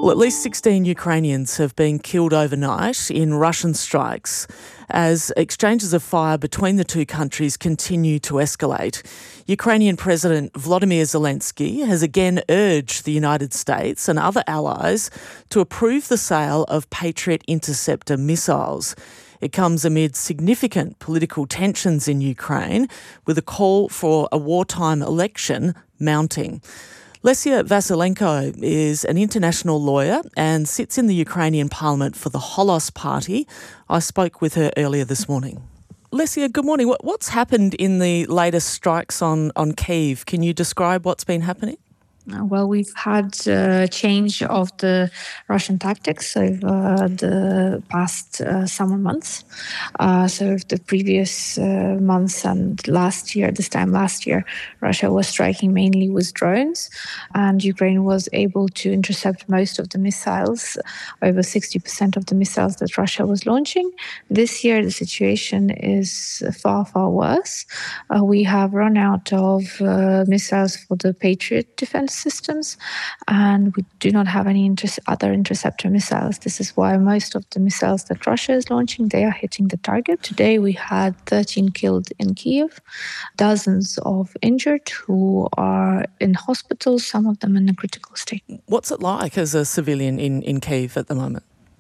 Well, at least 16 Ukrainians have been killed overnight in Russian strikes as exchanges of fire between the two countries continue to escalate. Ukrainian President Volodymyr Zelensky has again urged the United States and other allies to approve the sale of Patriot interceptor missiles. It comes amid significant political tensions in Ukraine, with a call for a wartime election mounting. Lesia Vasilenko is an international lawyer and sits in the Ukrainian parliament for the Holos Party. I spoke with her earlier this morning. Lesia, good morning. What's happened in the latest strikes on Kyiv? Can you describe what's been happening? Well, we've had a change of the Russian tactics over the past summer months. So the previous months and this time last year, Russia was striking mainly with drones, and Ukraine was able to intercept most of the missiles, over 60% of the missiles that Russia was launching. This year, the situation is far, far worse. We have run out of missiles for the Patriot defense systems, and we do not have any other interceptor missiles. This is why most of the missiles that Russia is launching, they are hitting the target. Today we had 13 killed in Kyiv, dozens of injured who are in hospitals, some of them in a critical state. What's it like as a civilian in Kyiv at the moment?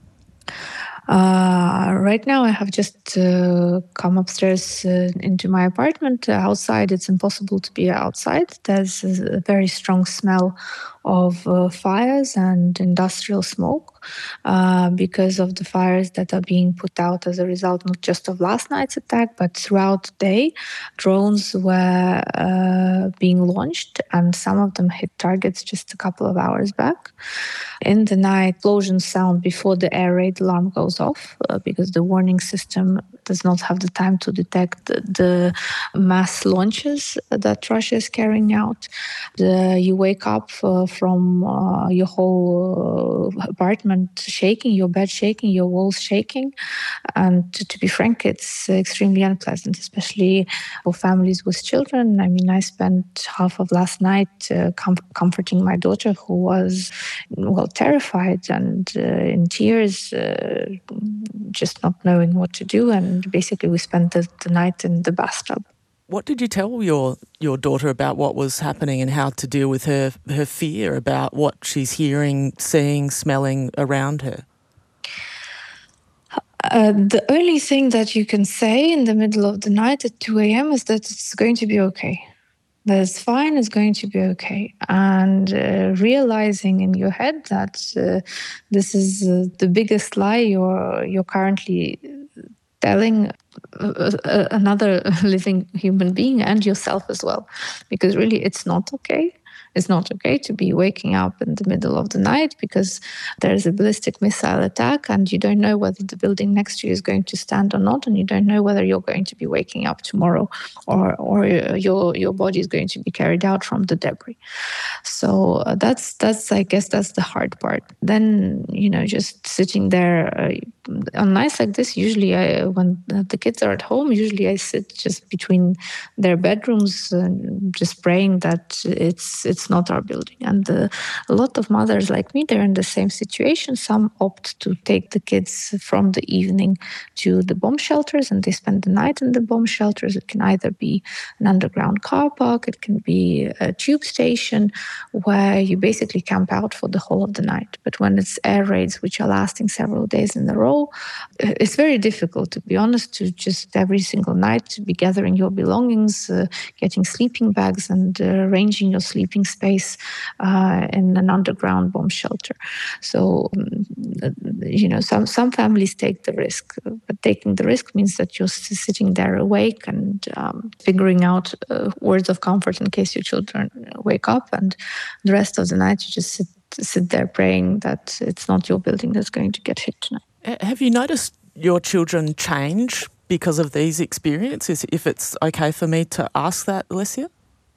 Right now I have just come upstairs into my apartment. Outside, it's impossible to be outside. There's a very strong smell of fires and industrial smoke because of the fires that are being put out as a result not just of last night's attack, but throughout the day. Drones were being launched, and some of them hit targets just a couple of hours back. In the night, explosions sound before the air raid alarm goes off because the warning system does not have the time to detect the mass launches that Russia is carrying out. You wake up from your whole apartment shaking, your bed shaking, your walls shaking. And to be frank, it's extremely unpleasant, especially for families with children. I mean, I spent half of last night comforting my daughter, who was, terrified and in tears, just not knowing what to do. And basically, we spent the night in the bathtub. What did you tell your daughter about what was happening and how to deal with her fear about what she's hearing, seeing, smelling around her? The only thing that you can say in the middle of the night at 2 a.m. is that it's going to be okay. That it's fine, it's going to be okay. And realizing in your head that this is the biggest lie you're currently telling another living human being and yourself as well. Because really, it's not okay. It's not okay to be waking up in the middle of the night because there's a ballistic missile attack and you don't know whether the building next to you is going to stand or not, and you don't know whether you're going to be waking up tomorrow or your body is going to be carried out from the debris. So that's I guess that's the hard part. Then, just sitting there on nights like this, usually when the kids are at home, usually I sit just between their bedrooms, just praying that it's not our building. And a lot of mothers like me, they're in the same situation. Some opt to take the kids from the evening to the bomb shelters, and they spend the night in the bomb shelters. It can either be an underground car park, it can be a tube station, where you basically camp out for the whole of the night. But when it's air raids, which are lasting several days in a row, it's very difficult, to be honest, to just every single night to be gathering your belongings, getting sleeping bags and arranging your sleeping space in an underground bomb shelter. So, some families take the risk, but taking the risk means that you're sitting there awake and figuring out words of comfort in case your children wake up, and the rest of the night you just sit there praying that it's not your building that's going to get hit tonight. Have you noticed your children change because of these experiences, if it's okay for me to ask that, Lesia?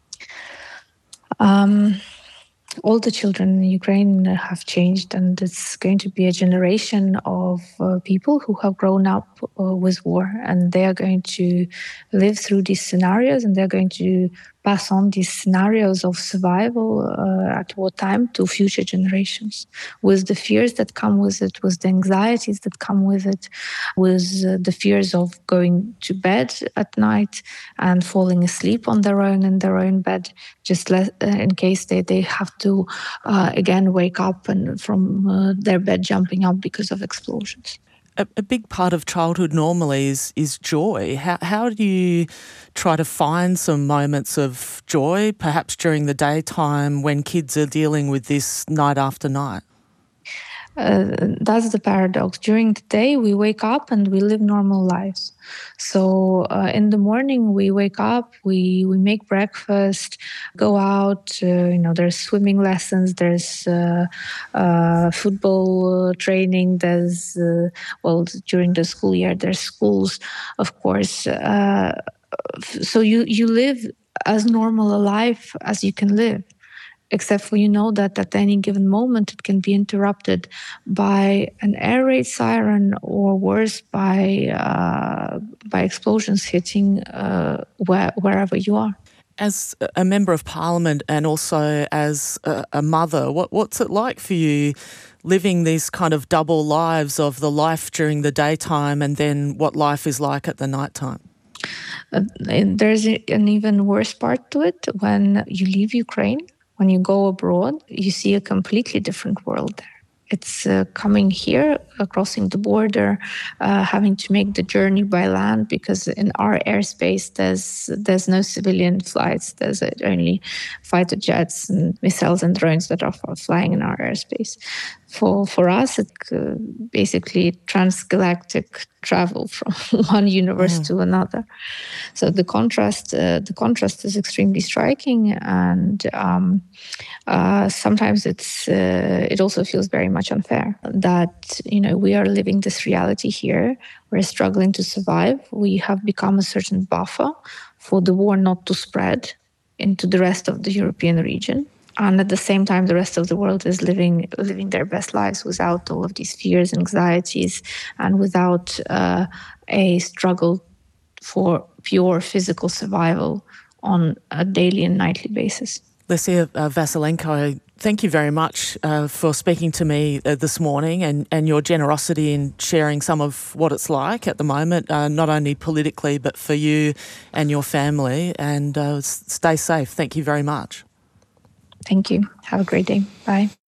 All the children in Ukraine have changed, and it's going to be a generation of people who have grown up with war, and they are going to live through these scenarios, and they're going to pass on these scenarios of survival at wartime to future generations, with the fears that come with it, with the anxieties that come with it, with the fears of going to bed at night and falling asleep on their own in their own bed, just in case they have to again wake up and from their bed jumping up because of explosions. A big part of childhood normally is joy. How do you try to find some moments of joy, perhaps during the daytime when kids are dealing with this night after night? That's the paradox. During the day, we wake up and we live normal lives. So in the morning, we wake up, we make breakfast, go out. There's swimming lessons, there's football training. There's during the school year, there's schools, of course. So you live as normal a life as you can live, except for that at any given moment it can be interrupted by an air raid siren, or worse, by explosions hitting wherever you are. As a member of parliament and also as a mother, what's it like for you living these kind of double lives of the life during the daytime and then what life is like at the nighttime? There's an even worse part to it. When you leave Ukraine, when you go abroad, you see a completely different world there. It's coming here, crossing the border, having to make the journey by land, because in our airspace there's no civilian flights. There's only fighter jets and missiles and drones that are flying in our airspace. For us, it's basically transgalactic travel from one universe to another. So the contrast is extremely striking, and sometimes it also feels very much unfair that we are living this reality here. We're struggling to survive. We have become a certain buffer for the war not to spread into the rest of the European region. And at the same time, the rest of the world is living their best lives without all of these fears, anxieties, and without a struggle for pure physical survival on a daily and nightly basis. Lesia Vasilenko, thank you very much for speaking to me this morning and your generosity in sharing some of what it's like at the moment, not only politically, but for you and your family. And stay safe. Thank you very much. Thank you. Have a great day. Bye.